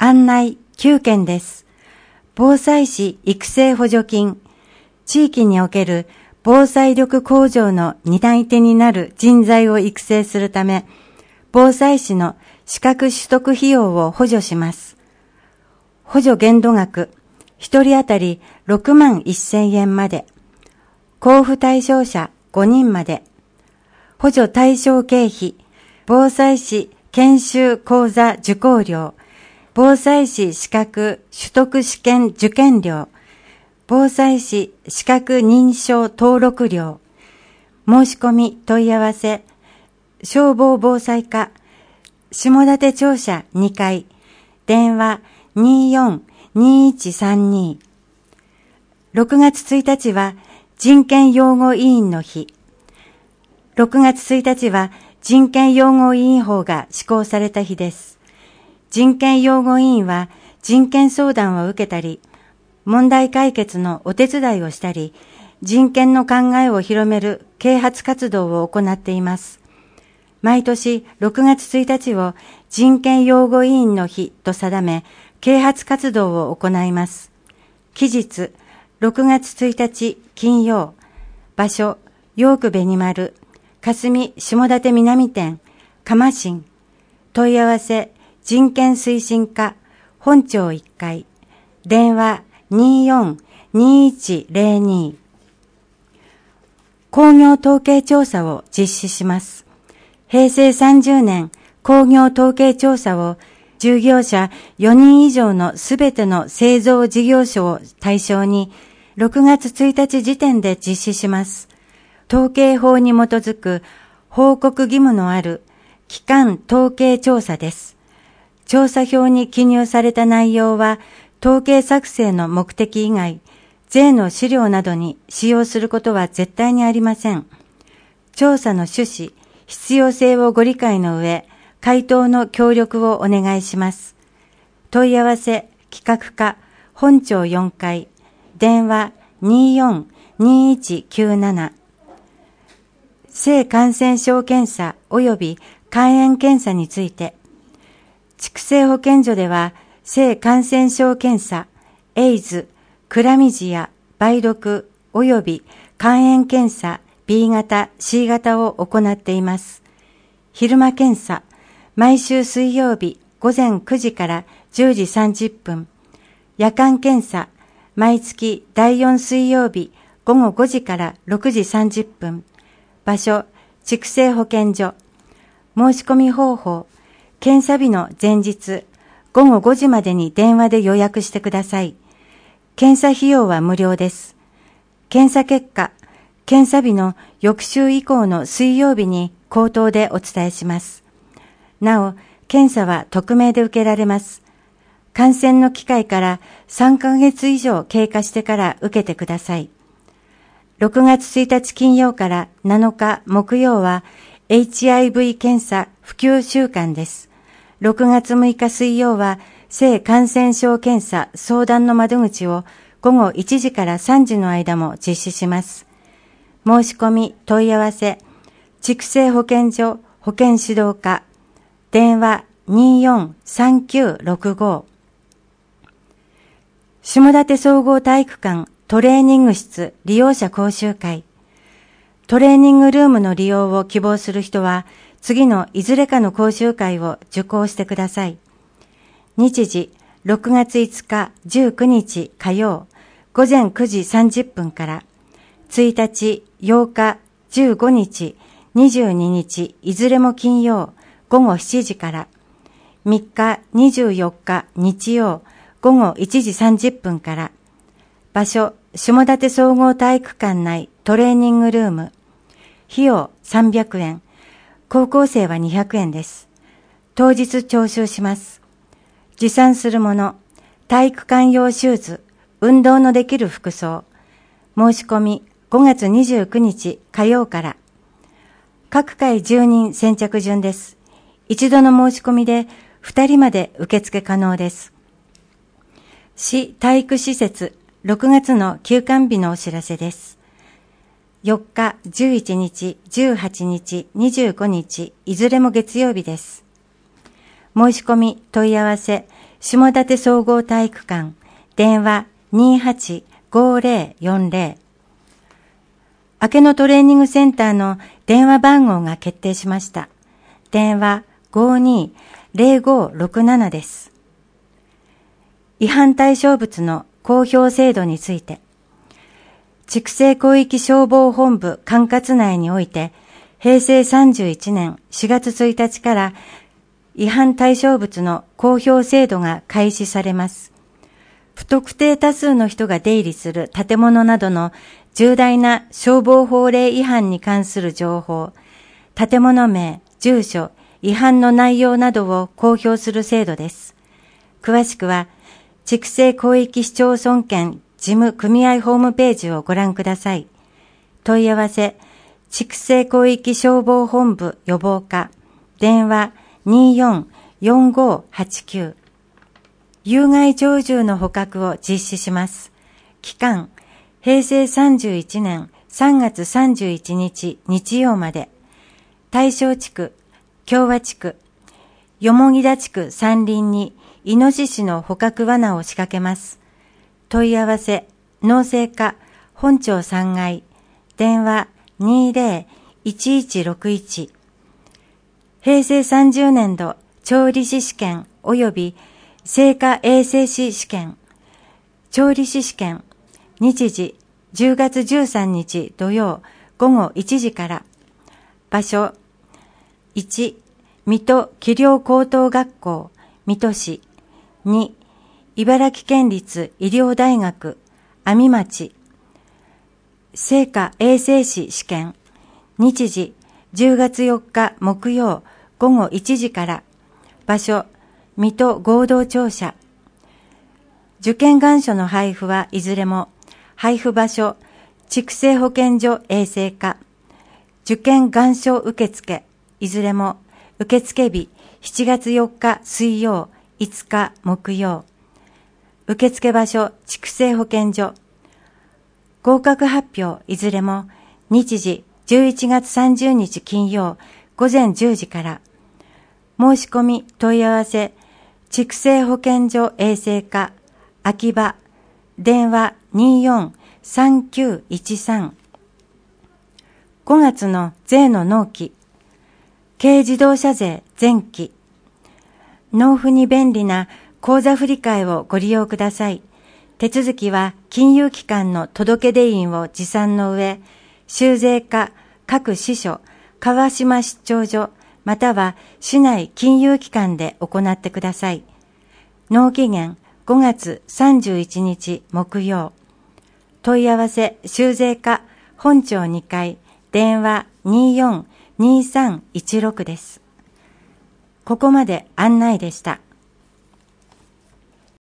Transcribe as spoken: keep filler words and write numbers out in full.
案内きゅうけんです。防災士育成補助金。地域における防災力向上の担い手になる人材を育成するため、防災士の資格取得費用を補助します。補助限度額、ひとり当たりろくまんせんえんまで。交付対象者ごにんまで。補助対象経費、防災士研修講座受講料、防災士資格取得試験受験料、防災士資格認証登録料、申し込み問い合わせ、消防防災課、下館庁舎にかい、電話 にーよんにーいちさんに。ろくがつついたちは人権擁護委員の日。ろくがつついたちは人権擁護委員法が施行された日です。人権擁護委員は人権相談を受けたり、問題解決のお手伝いをしたり、人権の考えを広める啓発活動を行っています。毎年ろくがつついたちを人権擁護委員の日と定め、啓発活動を行います。期日、ろくがつついたち金曜、場所、ヨークベニマル、霞下館南店、蒲新、問い合わせ、人権推進課、本庁いっかい、電話 にーよんにーいちぜろに。工業統計調査を実施します。へいせいさんじゅうねん工業統計調査を従業者よにん以上のすべての製造事業所を対象にろくがつついたち時点で実施します。統計法に基づく報告義務のある基幹統計調査です。調査票に記入された内容は統計作成の目的以外、税の資料などに使用することは絶対にありません。調査の趣旨、必要性をご理解の上、回答の協力をお願いします。問い合わせ、企画課、本庁よんかい、電話 にーよんにーいちきゅうなな。性感染症検査及び肝炎検査について、畜生保健所では、性感染症検査、エイズ、クラミジア、梅毒及び肝炎検査 ビー 型、シー 型を行っています。昼間検査、毎週水曜日午前くじからじゅうじさんじゅっぷん。夜間検査、毎月だいよん水曜日午後ごじからろくじさんじゅっぷん。場所、畜生保健所。申し込み方法、検査日の前日、ごごごじまでに電話で予約してください。検査費用は無料です。検査結果、検査日の翌週以降の水曜日に口頭でお伝えします。なお、検査は匿名で受けられます。感染の機会からさんかげつ以上経過してから受けてください。ろくがつついたち金曜からなのか木曜は エイチアイブイ 検査普及週間です。ろくがつむいか水曜は性感染症検査相談の窓口をごごいちじからさんじの間も実施します。申し込み問い合わせ、畜生保健所保健指導課、電話 にーよんさんきゅうろくご。下館総合体育館トレーニング室利用者講習会。トレーニングルームの利用を希望する人は、次のいずれかの講習会を受講してください。日時、ろくがついつかじゅうくにち火曜、午前くじさんじゅっぷんから、ついたち、ようか、じゅうごにち、にじゅうににち、いずれも金曜、ごごしちじから、みっか、にじゅうよっか、日曜、ごごいちじさんじゅっぷんから、場所、下館総合体育館内トレーニングルーム、費用さんびゃくえん、高校生はにひゃくえんです。当日徴収します。持参するもの、体育館用シューズ、運動のできる服装、申し込みごがつにじゅうくにち火曜から。各回じゅうにん先着順です。一度の申し込みでふたりまで受付可能です。市体育施設ろくがつの休館日のお知らせです。よっか、じゅういちにち、じゅうはちにち、にじゅうごにち、いずれも月曜日です。申し込み、問い合わせ、 下館総合体育館、電話 にーはちごーぜろよんぜろ。明けのトレーニングセンターの電話番号が決定しました。電話 ごーにーぜろごーろくなな です。違反対象物の公表制度について、筑西広域消防本部管轄内において、へいせいさんじゅういちねんしがつついたちから違反対象物の公表制度が開始されます。不特定多数の人が出入りする建物などの重大な消防法令違反に関する情報、建物名、住所、違反の内容などを公表する制度です。詳しくは、筑西広域市町村圏事務組合ホームページをご覧ください。問い合わせ、筑西広域消防本部予防課、電話 にーよんよんごーはちきゅう。有害鳥獣の捕獲を実施します。期間、へいせいさんじゅういちねんさんがつさんじゅういちにち日曜まで、大正地区、共和地区、よもぎだ地区山林にイノシシの捕獲罠を仕掛けます。問い合わせ、農政課本町さんがい、電話 にーぜろいちいちろくいち。へいせいさんじゅうねんど調理師試験及び生化衛生士試験、調理師試験、日時じゅうがつじゅうさんにち土曜ごごいちじから、場所いち、水戸器量高等学校、水戸市、に、茨城県立医療大学、阿見町、生化衛生士試験、日時じゅうがつよっか木曜ごごいちじから、場所、水戸合同庁舎。受験願書の配布はいずれも、配布場所、筑西保健所衛生課、受験願書受付、いずれも、受付日しちがつよっか水曜、いつか木曜。受付場所、筑西保健所。合格発表いずれも、日時じゅういちがつさんじゅうにち金曜、ごぜんじゅうじから。申し込み問い合わせ、筑西保健所衛生課、秋葉、電話 にーよんさんきゅういちさん。ごがつの税の納期、軽自動車税前期、納付に便利な口座振替をご利用ください。手続きは金融機関の届出印を持参の上、州税課各支所、川島出張所、または市内金融機関で行ってください。納期限ごがつさんじゅういちにち木曜。問い合わせ州税課本町にかい、電話 にーよんにーさんいちろく です。ここまで案内でした。